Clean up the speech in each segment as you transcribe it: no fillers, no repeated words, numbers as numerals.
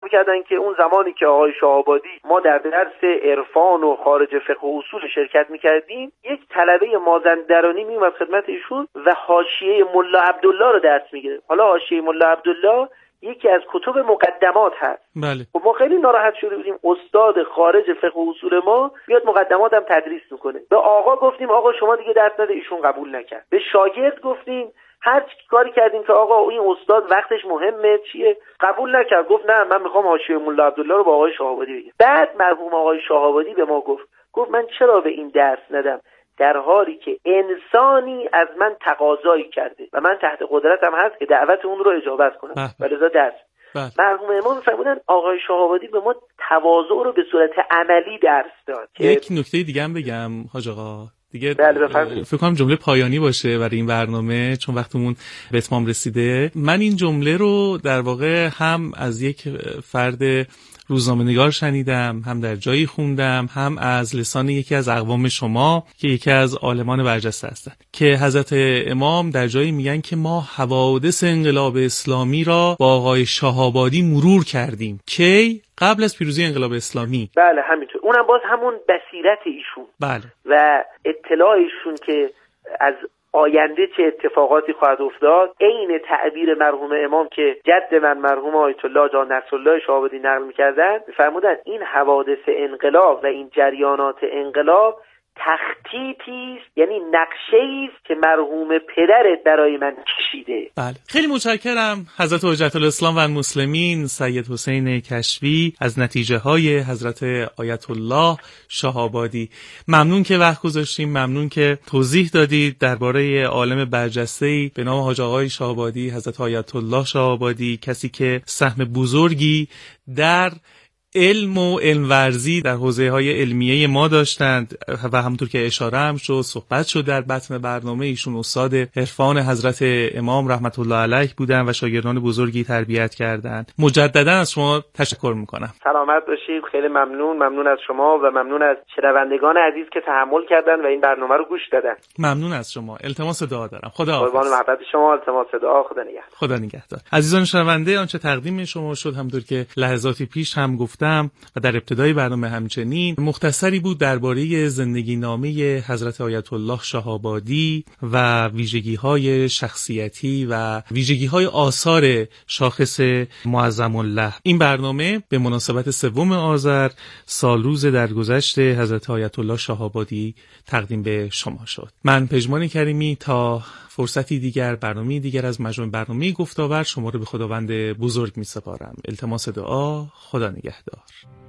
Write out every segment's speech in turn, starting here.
می‌کردن که اون زمانی که آقای شاه‌آبادی ما در درس عرفان و خارج فقه و اصول شرکت می‌کردیم، یک طلبه مازندرانی میومد خدمت ایشون و حاشیه ملا عبدالله رو درس می‌گرفت. حالا حاشیه ملا عبدالله یکی از کتب مقدمات هست. بله. و ما خیلی ناراحت شده بودیم استاد خارج فقه و اصول ما بیاد مقدمات هم تدریس میکنه. به آقا گفتیم آقا شما دیگه درس نده، ایشون قبول نکرد. به شاگرد گفتیم هر کاری کردیم که آقا این استاد وقتش مهمه چیه، قبول نکرد. گفت نه من میخوام حاشیه ملا عبدالله رو با آقای شاه‌آبادی بگم. بعد مرحوم آقای شاه‌آبادی به ما گفت من چرا به این درس ندم، در حالی که انسانی از من تقاضایی کرده و من تحت قدرتم هست که دعوت اون رو اجابت کنم و لذا درس. مرحوم امام فرمودن آقای شاه‌آبادی به ما تواضع رو به صورت عملی درس داد. یک نکته دیگه هم بگم حاج آقا دیگه، فکر کنم جمله پایانی باشه برای این برنامه چون وقتمون به اتمام رسیده. من این جمله رو در واقع هم از یک فرد روزنامه‌نگار شنیدم، هم در جایی خوندم، هم از لسان یکی از اقوام شما که یکی از عالمان برجسته هستند که حضرت امام در جایی میگن که ما حوادث انقلاب اسلامی را با آقای شاه‌آبادی مرور کردیم. کی؟ قبل از پیروزی انقلاب اسلامی. بله همینطور. اونم باز همون بصیرت ایشون. بله. و اطلاع ایشون که از آینده چه اتفاقاتی خواهد افتاد، عین تعبیر مرحوم امام که جد من مرحوم آیت الله جان نصرالله شاه‌آبادی نقل می‌کردن، فرمودن این حوادث انقلاب و این جریانات انقلاب تخطیطی است، یعنی نقشه‌ای است که مرحوم پدرت برای من کشیده. بله. خیلی متشکرم حضرت حجت الاسلام و المسلمین سید حسین کشفی از نتیجه‌های حضرت آیت الله شاه‌آبادی. ممنون که وقت گذاشتیم، ممنون که توضیح دادید درباره عالم برجسته‌ای به نام حاج آقای شاه‌آبادی، حضرت آیت الله شاه‌آبادی، کسی که سهم بزرگی در علم و علم‌ورزی در حوزه‌های علمیه ما داشتند و همونطور که اشاره هم شد صحبت شد در بطن برنامه، ایشون استاد عرفان حضرت امام رحمت الله علیه بودن و شاگردان بزرگی تربیت کردند. مجددا از شما تشکر میکنم. سلامت باشید. خیلی ممنون از شما و ممنون از شنوندگان عزیز که تحمل کردن و این برنامه رو گوش دادن. ممنون از شما. التماس دعا دارم. خدا حافظ. قربان محبت شما. التماس دعا. خدا نگهدار. خدا نگهدار. عزیزان شنونده، آنچه تقدیم شما شد همونطور که لحظاتی پیش هم گفتم و در ابتدای برنامه همچنین مختصری بود درباره زندگی نامه حضرت آیت الله شاه‌آبادی و ویژگی‌های شخصیتی و ویژگی‌های آثار شاخص معظم الله. این برنامه به مناسبت 3 آذر سالروز درگذشت حضرت آیت الله شاه‌آبادی تقدیم به شما شد. من پژمان کریمی تا فرصتی دیگر، برنامه دیگر از مجموعه برنامه گفتاور شما رو به خداوند بزرگ می‌سپارم. التماس دعا. خدا نگهدار.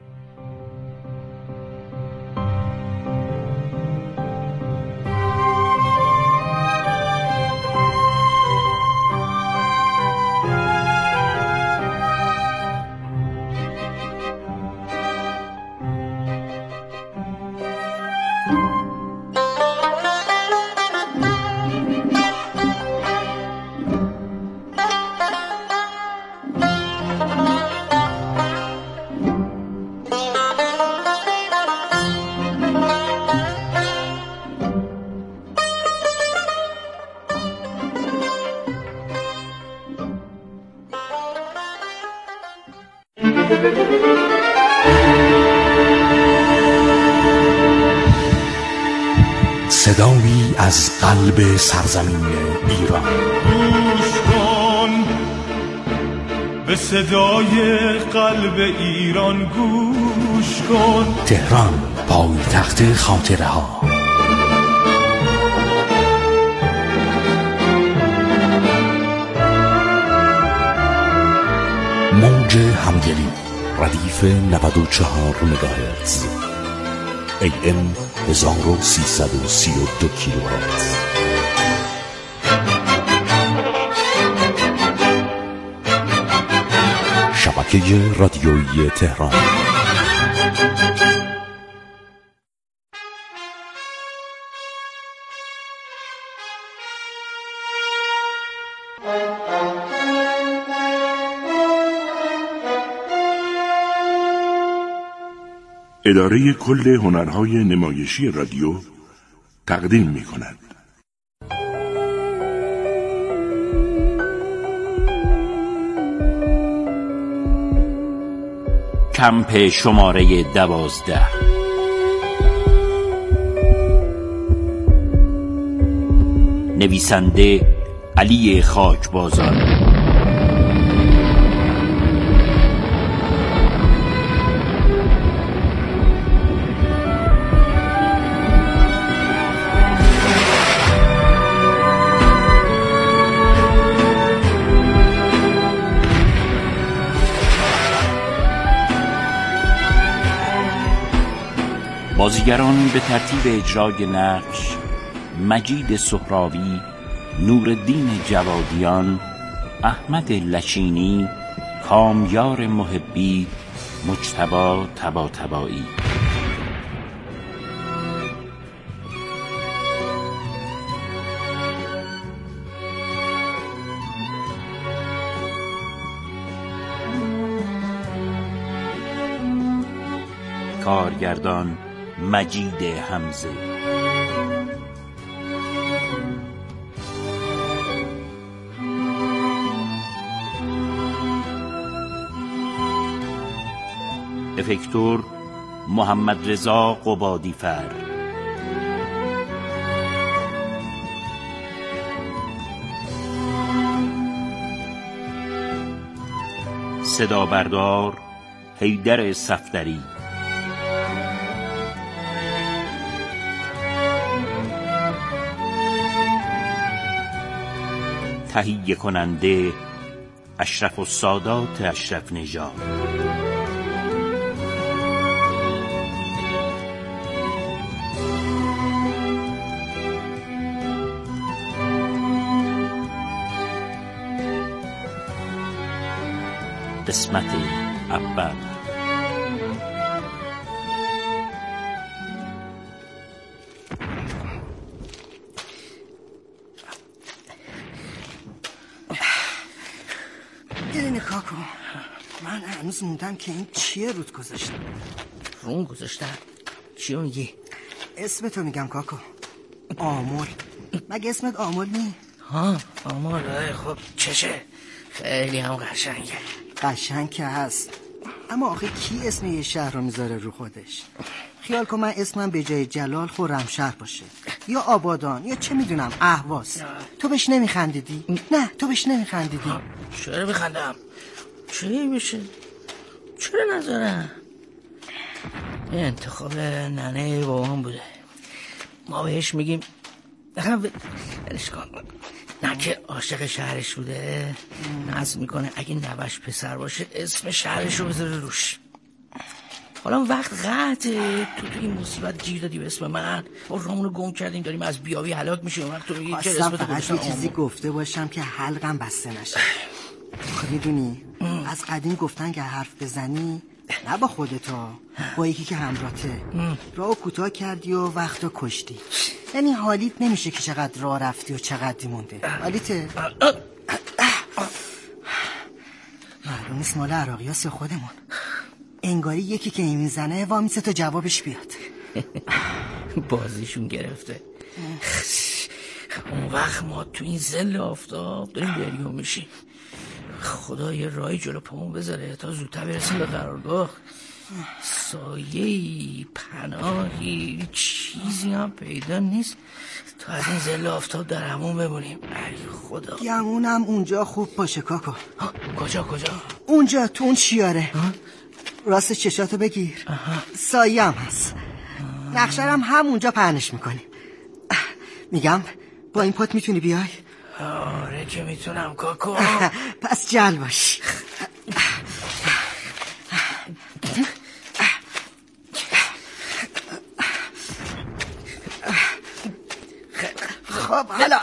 صدایی از قلب سرزمین ایران. گوش کن به صدای قلب ایران، گوش کن. تهران، پایتخت خاطره ها. موج همدلی، ردیف 94 مگاهرتز، AM 1332 کیلوهرتز. شبکه رادیویی تهران. اداره کل هنرهای نمایشی رادیو تقدیم می‌کند. کمپ شماره 12. نویسنده علی خاکبازان، بازیگران به ترتیب اجرای نقش: مجید سهراوی، نورالدین جوادیان، احمد لچینی، کامیار محبی، مجتبی طباطبایی. کارگردان مجید حمزه. افکتور محمد رضا قبادیفر. صدا بردار حیدر صفدری. تهیه کننده اشرف السادات اشرف نژاد. قسمت اول. اینه کاکو، من هنوز موندم که این چیه رود گذاشتم. رون گذاشتم؟ چیو میگی؟ اسمتو میگم کاکو. آمل. مگه اسمت آمل نی؟ ها آمل. خب چشه؟ خیلی هم قشنگه. قشنگ که هست، اما آخه کی اسم یه شهر رو میذاره رو خودش؟ خیال کن من اسمم به جای جلال خرمشهر باشه یا آبادان یا چه میدونم اهواز. تو بهش نمیخندیدی؟ نه تو بهش نمیخندیدی. چرا بخندم؟ چی میشه؟ چرا نذارم؟ انتخاب ننه بابام بوده. ما بهش میگیم ولش کن. نه که عاشق شهرش بوده، نظم میکنه اگه نوش پسر باشه اسم شهرش رو بذاره روش. حالا وقت قطعه تو این مصیبت گیر دادی به اسم من، با رامونو گم کردیم داریم از بیابی هلاک میشیم. وقت تو میگی چه اسمتو گذاشتم؟ یه چیزی گفته باشم که حلقم بسته نشه. خب میدونی از قدیم گفتن که حرف بزنی نه با خودتا، با یکی که همراته. راهو کوتاه کردی و وقتو کشتی. یعنی حالیت نمیشه که چقدر راه رفتی و چقدر مونده. حالیته معلوم نیست مال عراقیاس یا خودمون. انگاری یکی که این میزنه وامیسه تا جوابش بیاد. بازیشون گرفته. اون وقت ما تو این ظل آفتاب داریم بریون میشیم. خدا یه راهی جلو پامون بذاره تا زودتر برسیم به قرارگاه. سایه‌ای، پناهی، چیزی هم پیدا نیست تا از این ظل آفتاب در همون بمونیم. ای خدا. گمونم اونجا خوب باشه کاکو. کجا؟ اونجا تو اون چیاره. راست چشاتو بگیر. سایه هم هست. نقشرم همونجا پهنش میکنیم. میگم با این پات میتونی بیای؟ آره که میتونم کاکو. پس جل باش. خب حالا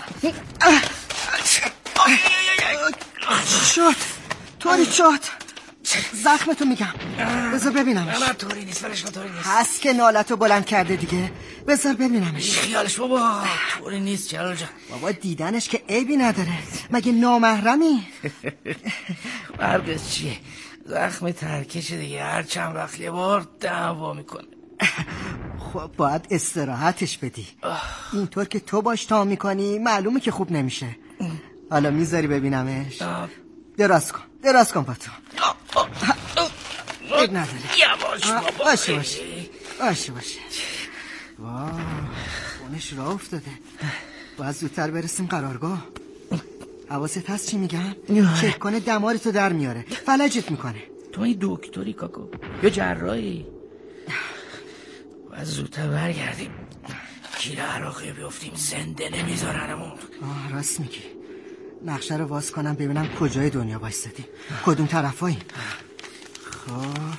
شد طوری شد. زخمتو میگم بذار ببینمش. نه طوری نیست ولش کن. طوری نیست. هست که نالتو بلند کرده دیگه. بذار ببینمش. خیالش بابا طوری نیست جلال جان. بابا دیدنش که عیبی نداره. مگه نامحرمی؟ فرقش چیه؟ زخم ترکش دیگه، هر چند وقت یه بار دعوا میکنه. خب باید استراحتش بدی. اینطور که تو باش تا میکنی معلومه که خوب نمیشه. حالا میذاری ببینمش. دراز کن با تو. اب نداره. یواش بابا. باشه واه خونش راه افتاده. باید زودتر برسیم قرارگاه. حواست هست چی میگم؟ چک کنه دمارتو در میاره، فلجت میکنه. تو این دکتری کاکو یا جراحی؟ باید زودتر برگردیم، گیر عراقی بیفتیم زنده نمیذارنمون. راست میگی. نقشه رو واز کنم ببینم کجای دنیا وایستادیم، کدوم طرفایی. خب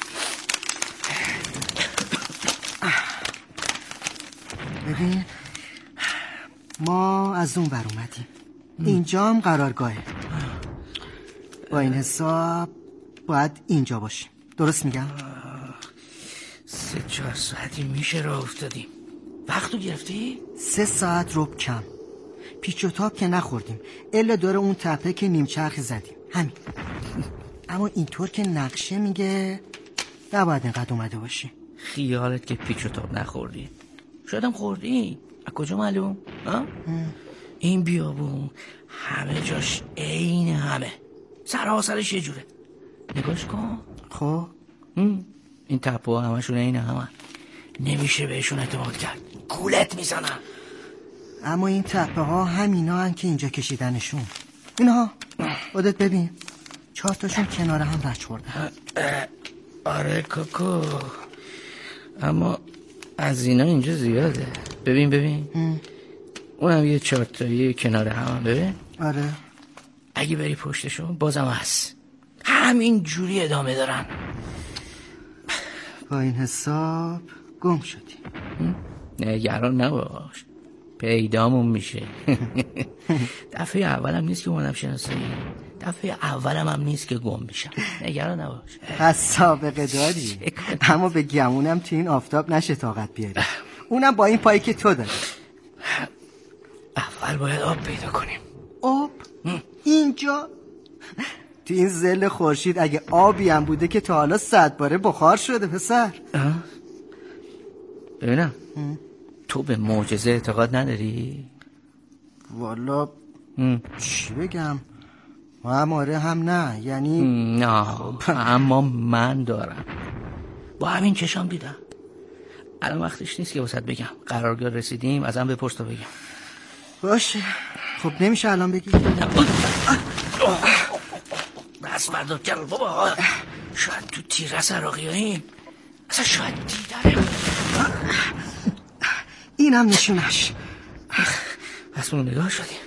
ببین ما از اون بر اومدیم، اینجا هم قرارگاهه. با این حساب باید اینجا باشیم. درست میگم؟ 3-4 ساعتی میشه راه افتادیم. وقتو گرفتی؟ 3 ساعت ربع کم. پیچ و تاب که نخوردیم، الا دور اون تپه که نیمچرخ زدیم، همین. اما اینطور که نقشه میگه نباید اینقدر اومده باشی. خیالت که پیچ و تاب نخوردی؟ شایدم خوردی. از کجا معلوم؟ این بیابون همه جاش عین همه، سراسرش یه جوره. نگاش کن. خب این تپه ها همشون عین همه، نمیشه بهشون اعتماد کرد، گولت میزنن. اما این تپه ها همینا هن که اینجا کشیدنشون. اینها خودت ببین 4 تاشون کنار هم رچ خوردن. آره کاکو، اما از اینا اینجا زیاده. ببین اونم یه 4 تایی کنار هم ببین. آره اگه بری پشتشون بازم هست، همین جوری ادامه دارن. با این حساب گم شدی. نگران نباش، پیدامون میشه. دفعه اولم نیست که اومدم شناسایی، دفعه اولم هم نیست که گم میشم. نگران نباش. پس سابقه داری. اما به گمونم تو این آفتاب نشه طاقت بیاری، اونم با این پایی که تو داری. اول باید آب پیدا کنیم. آب؟ اینجا؟ تو این ظل خورشید اگه آبی هم بوده که تا حالا 100 باره بخار شده پسر. ببینم تو به معجزه اعتقاد نداری؟ والا چی بگم، هم آره هم نه، یعنی نه. اما من دارم، با همین چشام دیدم. الان وقتش نیست که واسط بگم، قرارگاه رسیدیم ازم بپرس تا بگم. باشه خب نمیشه الان بگی؟ بس بردار کرد بابا، شاید تو تیرس عراقی هاییم، اصلا شاید دیداره. اینم نشونش. پس اون نگاه شدیم،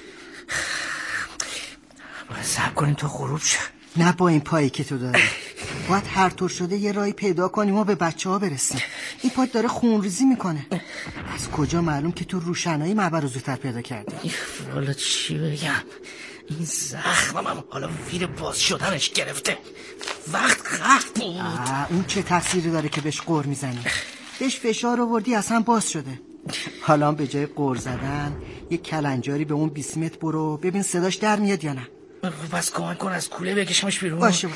باید صبر کنیم تا غروب شد. نه با این پایی که تو داری، باید هر طور شده یه راهی پیدا کنیم و به بچه ها برسیم. این پا داره خونریزی میکنه. از کجا معلوم که تو روشنایی معبر رو زودتر پیدا کردی؟ والا چی بگم، این زخمم هم حالا ویر باز شدنش گرفته. وقت قحط بود. اون چه تأثیری داره که بهش قور میزنی؟ بهش فشار آوردی اصلا باز شده. حالا به جای قور زدن یه کلنجاری به اون 20 متر برو ببین صداش در میاد یا نه. بس کمک کن از کوله بکشمش بیرون. باشه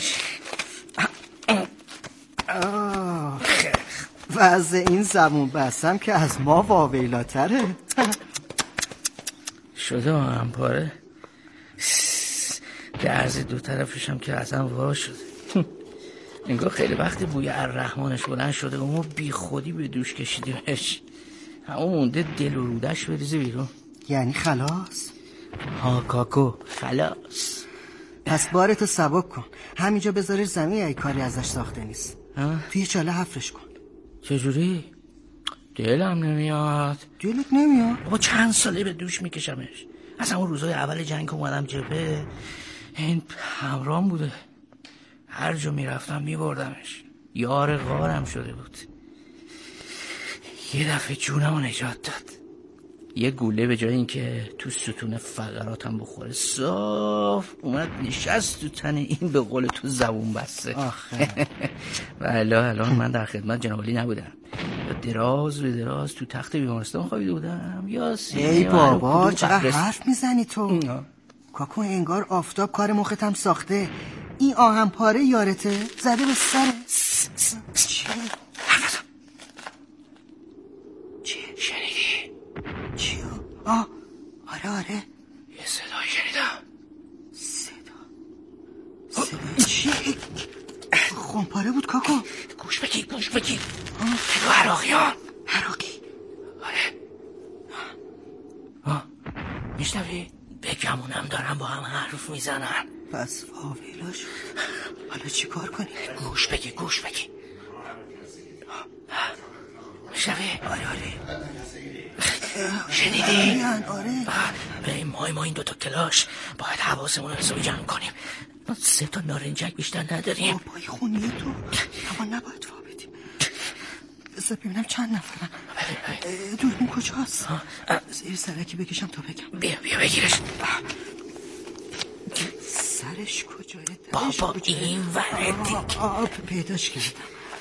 وضع این زبون بستم که از ما واویلاتره. شده هم پاره درز 2 طرفش هم که اصلا وا شده. انگار خیلی وقتی بوی الرحمنش بلند شده و ما بی خودی به دوش کشیدیمش، همون مونده دل و رودش بریزه بیرون. یعنی خلاص؟ ها کاکو خلاص. پس بارتو سبک کن، همینجا بذارش زمین، ای کاری ازش ساخته نیست. توی چاله حفرش کن. چجوری؟ دلم نمیاد. دلت نمیاد؟ بابا چند ساله به دوش میکشمش، از همون روزای اول جنگ اومدم جبهه این همرام بوده، هر جا میرفتم میبردمش، یار غارم شده بود. یه دفعه جونمو نجات داد، یه گوله به جای اینکه تو ستون فقراتم بخوره صاف اومد نشست تو تن این، به قول تو زبون بسته. ولی الان من در خدمت جناب عالی نبودم، دراز به دراز تو تخت بیمارستان خوابیده بودم. یا ای بابا چقدر حرف میزنی تو. کاکو انگار آفتاب کار مختم ساخته. این آهن پاره یارته زده به سر. چیه؟ شنیدی؟ چیو؟ آره یه صدایی شنیدم. صدا چیه؟ خونپاره بود کاکو. نکن. گوش بگیر تو عراقیان. عراقی؟ آره. میشنوی؟ بگمونم دارن با هم حرف میزنن. پس واویلا شد. حالا چی کار کنی؟ گوش بگی میشنوی؟ آره شنیدی؟ آره. ما این دوتا کلاش باید حواسمون رو حسابی جمع کنیم. 3 تا نارنجک بیشتر نداریم. پای خونیه تو اما نباید وا بدیم. بذار ببینم چند نفرن. دوربین کجاست؟ زیر سرکی بکشم تا بگم. بیا بگیرش. سرش کجاه؟ بابا این وردی پیداش کردم.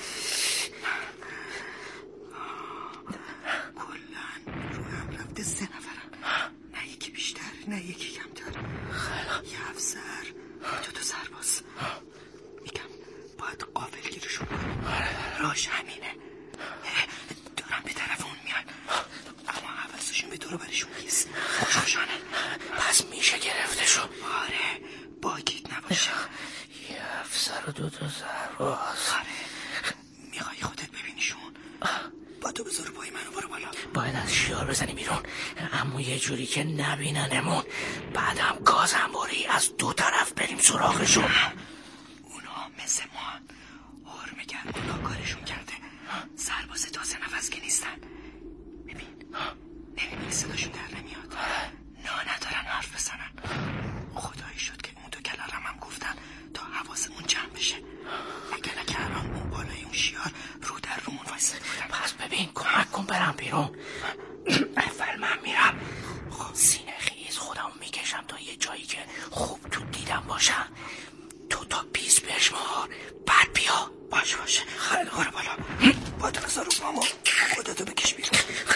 کلن رو هم رفته 3 نفرن. نه یکی بیشتر نه یکی کمتر. یه افسر تو سرباز. میگم باید غافل گیرشون کنیم. راش همینه. دارم به طرف اون میان اما حواسشون به دور برشون نیست. خوشحاشانه. پس میشه گرفته شو. آره باگید نباشه. یه افسر و 2 تا سرباز. آره میخوای خودت ببینیشون؟ با تو بذار پای منو برو بالا. باید از شیار بزنی بیرون اما یه جوری که نبیننمون. بعدم گازم باری از 2 طرف بریم سراغشون. اونا مثل ما حرمه گرم کارشون کرده. سرباز تا 3 نفس که نیستن. ببین نمیبینی صداشون در نمیاد. ندارن حرف بزنن. خدایی شد که اون 2 کلارم هم گفتن تا حواسمون جمع بشه. اگر که الان اون بالای اون شیار رو در رومون وایساده بودن. پس ببین کمک کن برم بیرون. اول من میرم. سینه خیز خودم میکشم تا یه جایی که خوب تو دیدم باشم. 2 تا 20 بشمار بعد بیا. باشه خیلی برو بالا. با تو بذار رو بامو خودتو بکش بیرون.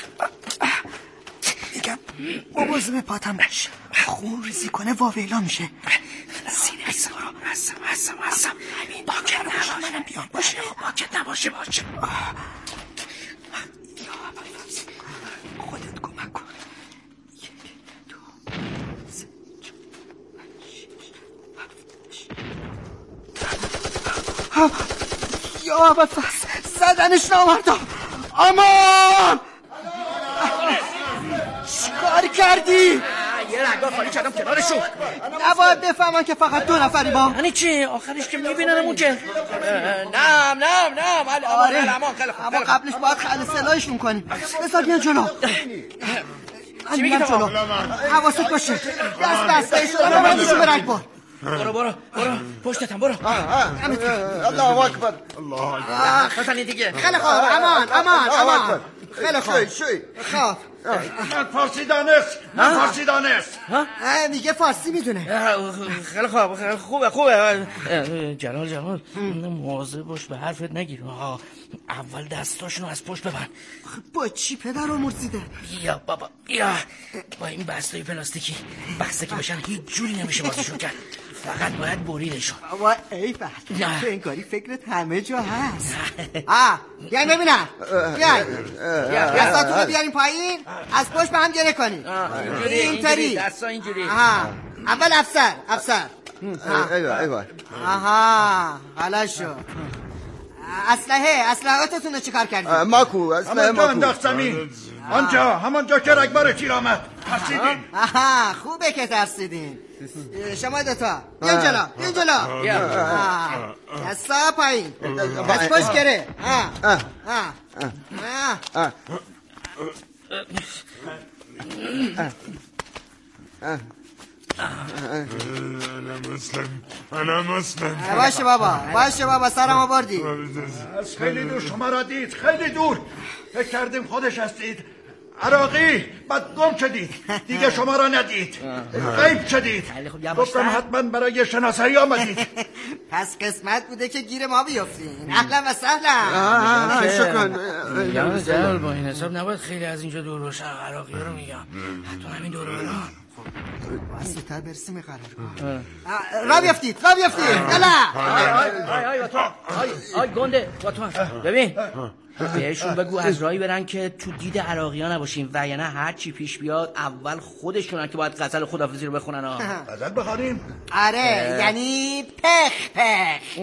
میگم مواظب پاتم باش. خون ریزی کنه واویلا میشه. سینه خیز برو. هستم. باکت نباشه. منم بیام باشه. باکت نباشه. یا خودت کمک کن. 1 2 3 4 5 6 یا اول فصل زدنش نامردا. امان چیکار کردی؟ یه رگاه خالی کردم کنارشون. نباید بفهمن که فقط 2 نفریم ما. یعنی چی؟ آخرش که میبیننمون که نه آره اما قبلش باید خیلی سلایشون کنیم. بذار بیان جلو. چی میگی تو؟ حواست باشه. دست بسته شده ببندیشون به رگبار. برو پشتتم برو. الله اکبر. بزنی دیگه. خیلی خوب امان. خیلی خوب. خب من فارسی دانست. میگه فارسی میدونه. خیلی خوبه. جلال مواظب باش به حرفت نگیر. اول دستاشونو از پشت ببند. با چی پدر رو مرزیده؟ بیا بابا بیا. با این بستای پلاستیکی بسته که بشن هیچ جوری نمیشه بازشون کرد. فقط باید بریدشون. بابا ای بابا تو این کاری فکرت همه جا هست. بیاین ببینم. بیاین دستاتون رو بیارین پایین. از پشت به هم گره کنین. اینطوری دستا اینجوری. اول افسر. ایوه حالا شد. اسلحه‌اتون رو چیکار کردید؟ ماکو اسلحه ماکو انداخت زمین. همانجا که رگبار تیر آمد. ترسیدین. خوبه که ترسیدین. شما 2 تا بیان جلو. دستا پایین. از پشت گره. انا مسلم. باشه بابا سرم آوردی. از خیلی دور شما را دید. خیلی دور. فکر کردیم خودش هستید. عراقی بعد گم شدید. دیگه شما را ندید. غیب شدید. گفتم حتما برای شناسایی آمدید. پس قسمت بوده که گیر ما بیافتین. اهلا و سهلا. شکرا. با این حساب نباید خیلی از اینجا دور باشن. عراقی رو میگم حتی همین دور بران واسطه برسیم قرارگاه. را بیافتید یلا. آی گنده ببین بهشون بگو از راهی برن که تو دید عراقی‌ها نباشیم و یا نه هر چی پیش بیاد اول خودشونن که باید غزل خداحافظی رو بخونن. غزل بخونیم؟ آره یعنی پخ پخ.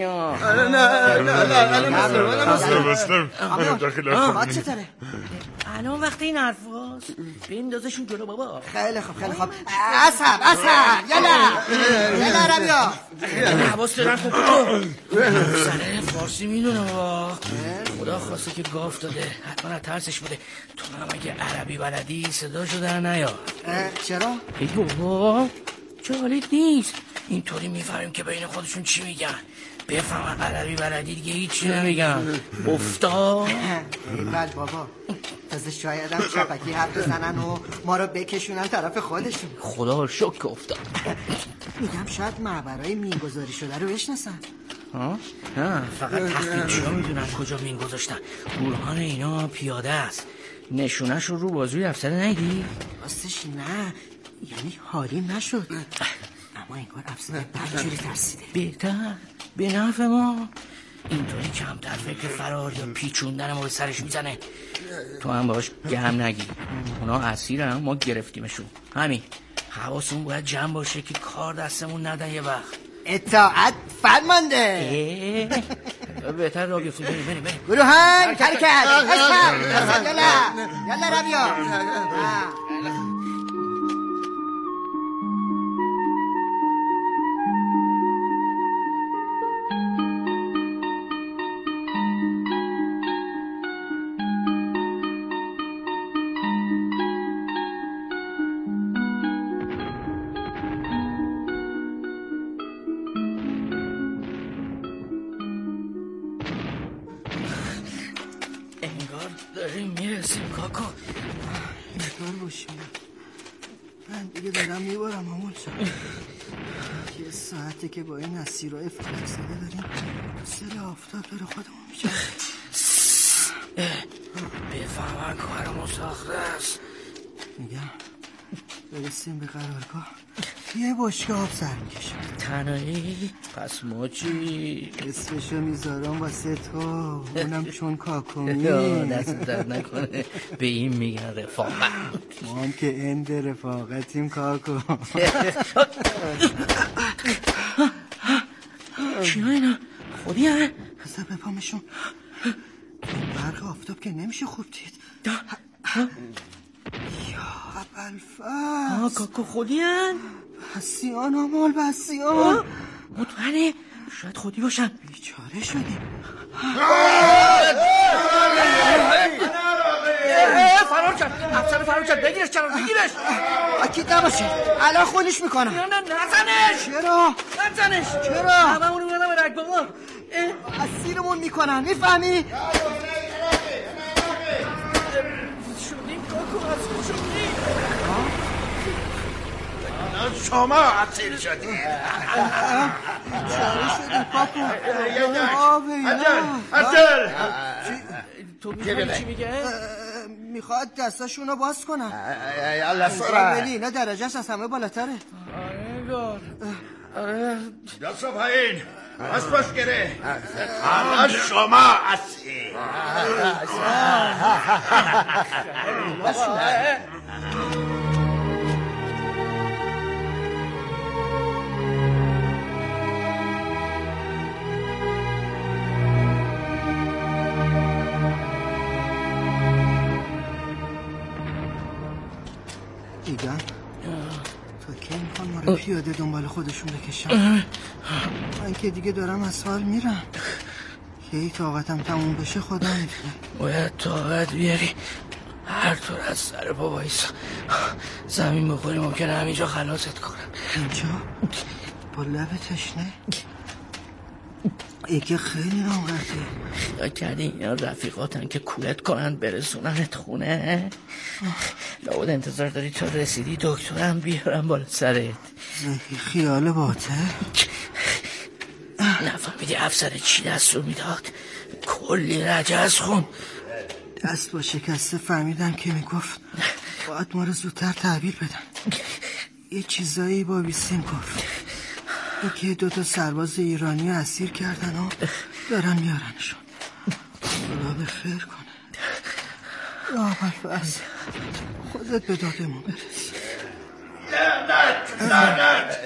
نه چطوره؟ الان وقت این حرف هاست بندازشون جلو بابا. خیلی خوب خیلی خوب. اصحاب یلا ربیا حواس دارن کن سره فارسی میدونه بابا. خدا خواسته که گاف داده حتما ترسش بوده. تو هم اگه عربی بلدی صداشو در نیار. چرا؟ ای بابا جالب نیست اینطوری میفهمیم که بین خودشون چی میگن. بفهم عربی بلدی دیگه هیچی نمیگن. افتاد بله بابا تازه شاید هم چپکی حرف بزنن و ما رو بکشونن طرف خودشون. خدا رو شکر افتاد. میگم شاید معبرهای مینگذاری شده رو بشناسن. نه فقط تحقیقی ها میدونن کجا مین گذاشتن. برهان اینا پیاده است. نشونش رو بازوی افسر نیدی؟ راستش نه یعنی حالی نشد اما انگار افسر بدجوری ترسیده. بهتر به نفع ما اینطوری کمتر فکر فرار یا پیچوندن ما به سرش میزنه. تو هم باش گهم نگی اونا اسیرن ما گرفتیمشون. همین حواسمون باید جمع باشه که کار دستمون ندن یه وقت. اطاعت فرمانده. بهتر را بیفتیم بریم گروهان حرکت یلا ربیا. داریم میرسیم کاکو. بکار باشیم من دیگه دارم میبارم همون شد. یه ساعته که با این اسیرهای فلک زده داریم سر آفتاب داره خودمون میشه. بفهمن کارمون ساخته است. میگم برسیم به قرارگاه یه بشکه آب سر میکشم. تنهایی؟ پس ما چی؟ اسمشو میذارم واسه تو اونم چون کاکومی. دست درد نکنه به این میگن رفاقت. ما هم که اند رفاقتیم کاکو. چی ها اینا؟ خودی ها؟ بذار بپامشون برق آفتاب که نمیشه خوب دید. یا ابوالفضل کاکو خودی هن؟ بسیان آمال بسیان مطمئنه؟ شاید خودی باشن. بیچاره شدیم. فرار کرد افسر فرار کرد. بگیرش چرا بگیرش. اکید نباشه الان خونش میکنم. نه نزنش. چرا؟ نزنش. چرا؟ همه اونو بودم به رگ بابا اسیرمون میکنن میفهمی؟ شدیم کاکو از شدیم. شما اسیر شدیم. چرا شدیم کاکو؟ عجل تو میخوایی چی میگه؟ میخواد دستاشونو باز کنم. یالا سرعه ولی اینا درجهش از همه بالاتره. دست پایین بس باش گره. حالا شما اسیر. دیگه تا کی میخوان ما رو پیاده دنبال خودشون بکشن؟ من که دیگه دارم از حال میرم. کی طاقتم تموم بشه خدا میدونه. باید طاقت بیاری هر طور از سر پا بایسا. زمین بخوری ممکنه همینجا خلاصت کنم. اینجا؟ با لب تشنه؟ ای که خیلی راحته. خیال کردی اینا رفیقاتن که کولت کنن برسوننت خونه؟ لابد انتظار داری تا رسیدی دکترم بیارم بالا سرت. خیال باته؟ نفهمیدی افسر چی دستور میداد؟ کلی رجز خون. دست با شکسته فهمیدم که میگفت باید ما رو زودتر تحویل بدن. یه چیزایی با ویسیم گفت که 2 سرباز ایرانی اسیر کردن و دارن میارنشون. خدا به خیر کنه. یا ابوالفضل خودت به دادمون برس. لعنت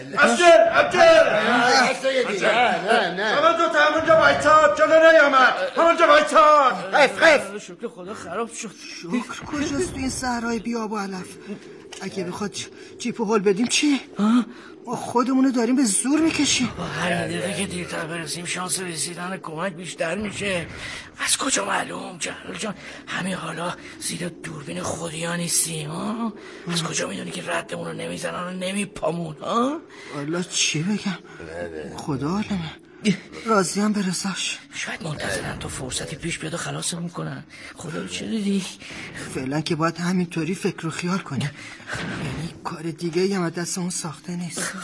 نه همه دو تا همونجا وایتاد، جلو نیامد، همونجا وایتاد. خف شکر خدا خراب شد. شکر کجاست تو این صحرای بیاب و علف؟ اگه بخواد جیپو هول بدیم چی؟ ما خودمونو داریم به زور میکشیم. با هر دقیقه که دیرتر برسیم شانس رسیدن کمک بیشتر میشه. از کجا معلوم جلال جان؟ همین حالا زیر دوربین خودیا نیستیم ها؟ از کجا میدونی که ردمون رو نمیزنن و نمیپامون ها؟ والا چی بگم؟ خدا عالمه. راضیم به رضاش. شاید منتظرن تا فرصتی پیش بیاد و خلاصمون کنن. خدا رو چه دیدی؟ فعلا که باید همینطوری فکر و خیال کنیم. یعنی کار دیگه هم دست اون ساخته نیست.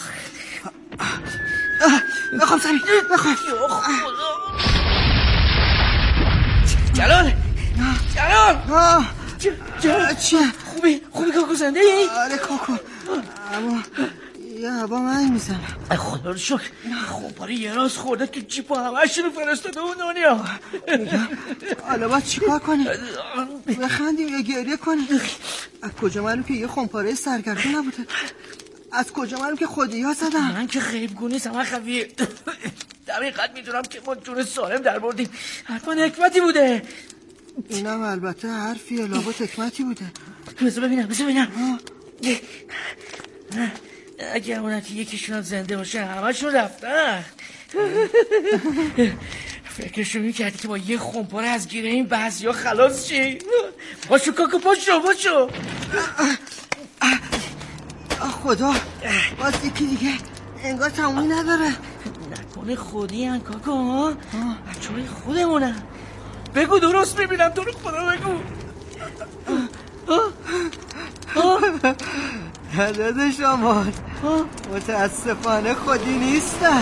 بخوام زمین بخوام. جلال چیه؟ خوبی کاکو زنده ای؟ آره کاکو، اما یه هوا من میزنم. خدا رو شکر. خمپاره یه راست خورده که جیپو همش رو فرستاده اون دنیا. حالا باید چیکار کنیم؟ بخندیم یا گریه کنیم؟ از کجا معلوم که یه خمپاره سرگردون نبوده؟ از کجا معلوم که خودی ها زدم؟ من که خیبگو نیستم اخویه. در حقیقت میدونم که ما جون سالم در بردیم. حتما حکمتی بوده. اینم البته حرفیه، لابد حکمتی بوده. بذار ببینم. اگه اونتی یکیشون زنده باشه همشون رفتن. فکرشو میکردی که با یه خمپاره از گیره این بعضیا خلاص چی؟ باشو کاکو باشو. خدا باز یکی دیگه انگار تمومی نداره. نکنه خودی هن کاکو ها؟ بچه های خودمونن. بگو درست میبینم، تو رو خدا بگو. حدد شما متاسفانه خودی نیستن.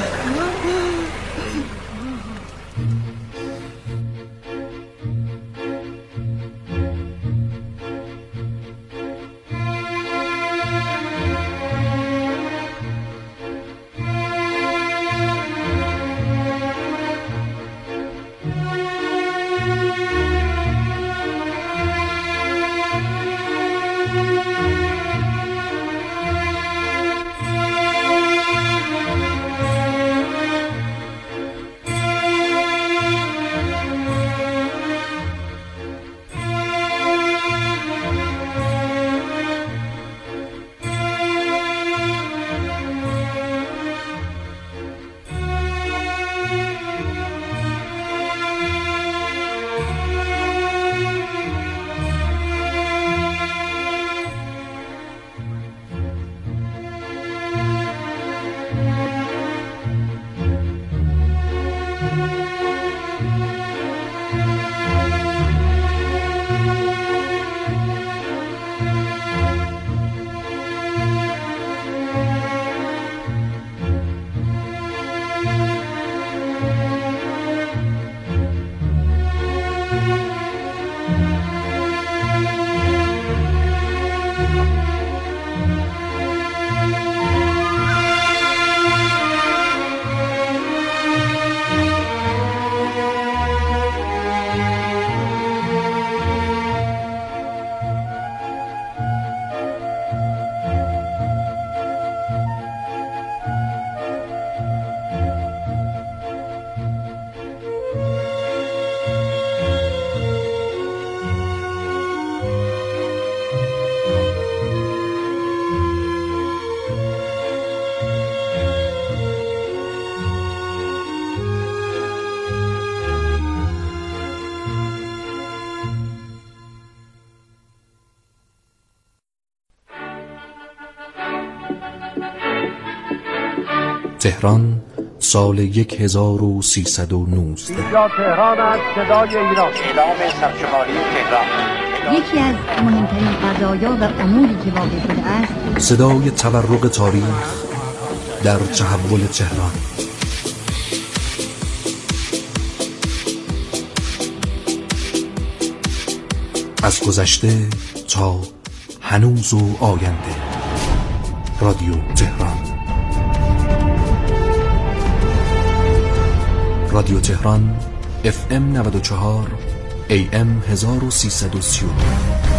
تهران سال 1319. اینجا تهران است، صدای ایران. اعلام سرشماری تهران. یکی از مهمترین قضایا و اموری که واقع شده است صدای تورق تاریخ در تحول تهران. از گذشته تا هنوز و آینده. رادیو تهران. رادیو تهران FM 94 AM 1339